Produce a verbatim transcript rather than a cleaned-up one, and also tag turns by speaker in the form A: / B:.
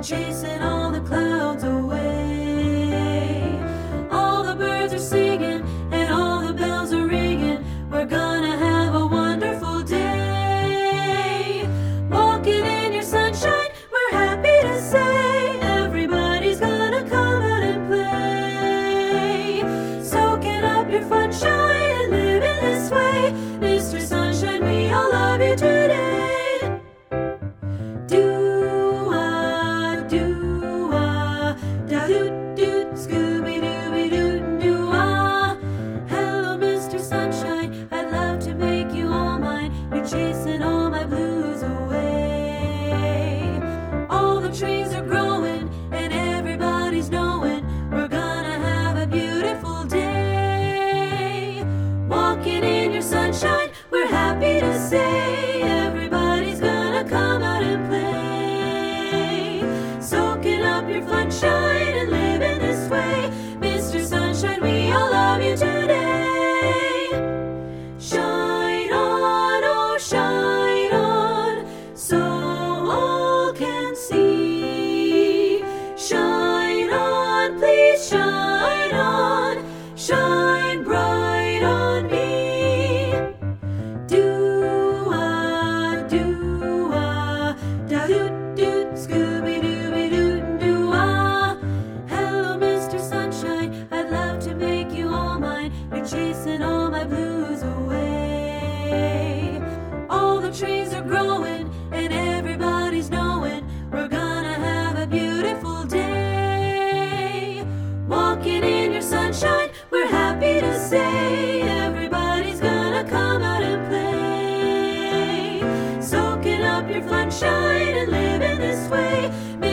A: chasing all the clouds away. All the birds are singing and all the bells are ringing. We're gonna have a wonderful day. Walking in your sunshine, we're happy to say. Everybody's gonna come out and play. Soaking up your sunshine and living this way. Mister Sunshine, we all love you today. Chasing all my blues away. All the trees are growing and everybody's knowing we're gonna have a beautiful day. Walking in your sunshine, we're happy to say. Everybody's gonna come out and play. Soaking up your sunshine and living this way. Mister Sunshine, we all love you today. Shine on, oh shine on, so all can see. Shine on, please shine on, shine bright on me. Do-ah, do-ah, da-doot-doot, Scooby-Dooby-Doo-doo-ah. Hello, Mister Sunshine, I'd love to make you all mine. You're chasing all my blues away. All the trees are growing and everybody's knowing we're gonna have a beautiful day. Walking in your sunshine, we're happy to say. Everybody's gonna come out and play. Soaking up your sunshine and living this way.